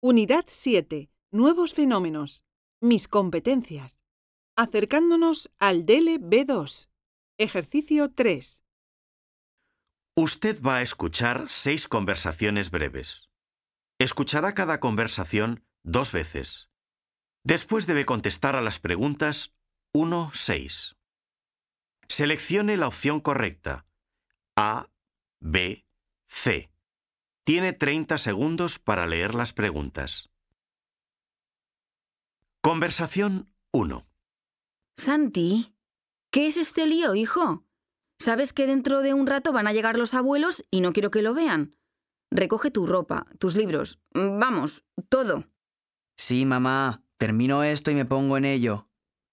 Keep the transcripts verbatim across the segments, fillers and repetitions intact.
Unidad siete. Nuevos fenómenos. Mis competencias. Acercándonos al D L B dos. Ejercicio tres. Usted va a escuchar seis conversaciones breves. Escuchará cada conversación dos veces. Después debe contestar a las preguntas uno a seis. Seleccione la opción correcta. A, B, C. Tiene treinta segundos para leer las preguntas. Conversación uno. Santi, ¿qué es este lío, hijo? ¿Sabes que dentro de un rato van a llegar los abuelos y no quiero que lo vean? Recoge tu ropa, tus libros, vamos, todo. Sí, mamá, termino esto y me pongo en ello.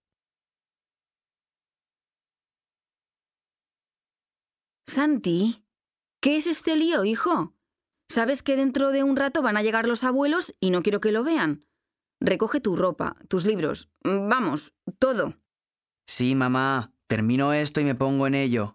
Santi, ¿qué es este lío, hijo? ¿Sabes que dentro de un rato van a llegar los abuelos y no quiero que lo vean? Recoge tu ropa, tus libros, vamos, todo. Sí, mamá, termino esto y me pongo en ello.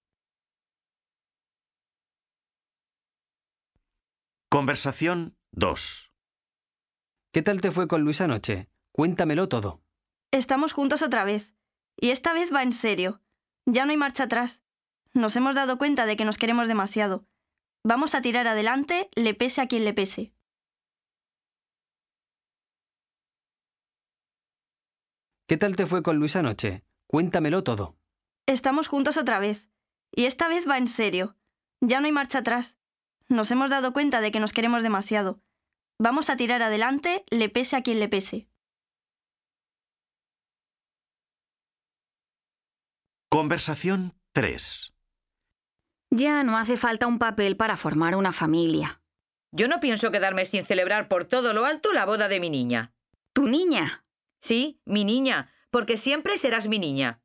Conversación dos. ¿Qué tal te fue con Luis anoche? Cuéntamelo todo. Estamos juntos otra vez. Y esta vez va en serio. Ya no hay marcha atrás. Nos hemos dado cuenta de que nos queremos demasiado. Vamos a tirar adelante, le pese a quien le pese. ¿Qué tal te fue con Luis anoche? Cuéntamelo todo. Estamos juntos otra vez. Y esta vez va en serio. Ya no hay marcha atrás. Nos hemos dado cuenta de que nos queremos demasiado. Vamos a tirar adelante, le pese a quien le pese. Conversación tres. Ya no hace falta un papel para formar una familia. Yo no pienso quedarme sin celebrar por todo lo alto la boda de mi niña. ¿Tu niña? Sí, mi niña, porque siempre serás mi niña.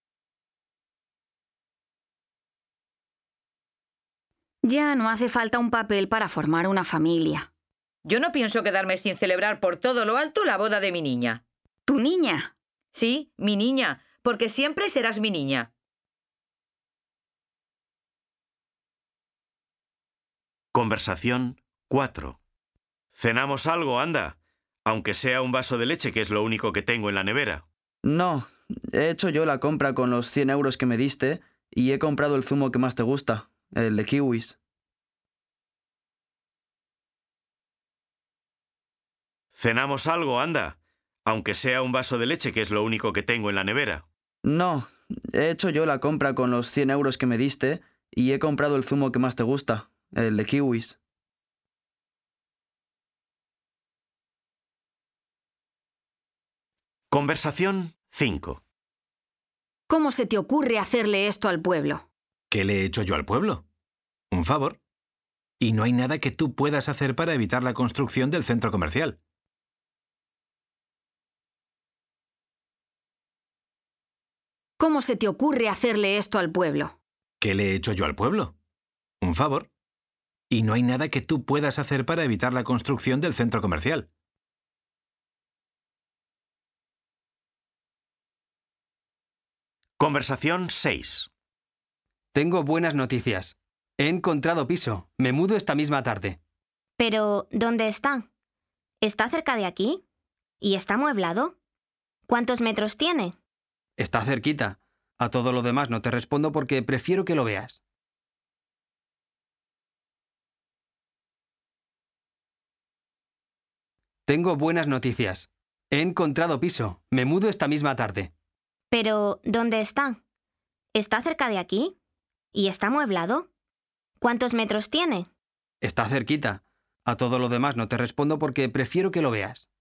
Ya no hace falta un papel para formar una familia. Yo no pienso quedarme sin celebrar por todo lo alto la boda de mi niña. ¿Tu niña? Sí, mi niña, porque siempre serás mi niña. Conversación cuatro. Cenamos algo, anda. Aunque sea un vaso de leche, que es lo único que tengo en la nevera. No, he hecho yo la compra con los cien euros que me diste y he comprado el zumo que más te gusta, el de kiwis. Cenamos algo, anda. Aunque sea un vaso de leche, que es lo único que tengo en la nevera. No, he hecho yo la compra con los cien euros que me diste y he comprado el zumo que más te gusta, el de kiwis. Conversación cinco. ¿Cómo se te ocurre hacerle esto al pueblo? ¿Qué le he hecho yo al pueblo? Un favor. Y no hay nada que tú puedas hacer para evitar la construcción del centro comercial. ¿Cómo se te ocurre hacerle esto al pueblo? ¿Qué le he hecho yo al pueblo? Un favor. Y no hay nada que tú puedas hacer para evitar la construcción del centro comercial. Conversación seis. Tengo buenas noticias. He encontrado piso. Me mudo esta misma tarde. Pero, ¿dónde está? ¿Está cerca de aquí? ¿Y está amueblado? ¿Cuántos metros tiene? Está cerquita. A todo lo demás no te respondo porque prefiero que lo veas. Tengo buenas noticias. He encontrado piso. Me mudo esta misma tarde. Pero, ¿dónde está? ¿Está cerca de aquí? ¿Y está amueblado? ¿Cuántos metros tiene? Está cerquita. A todo lo demás no te respondo porque prefiero que lo veas.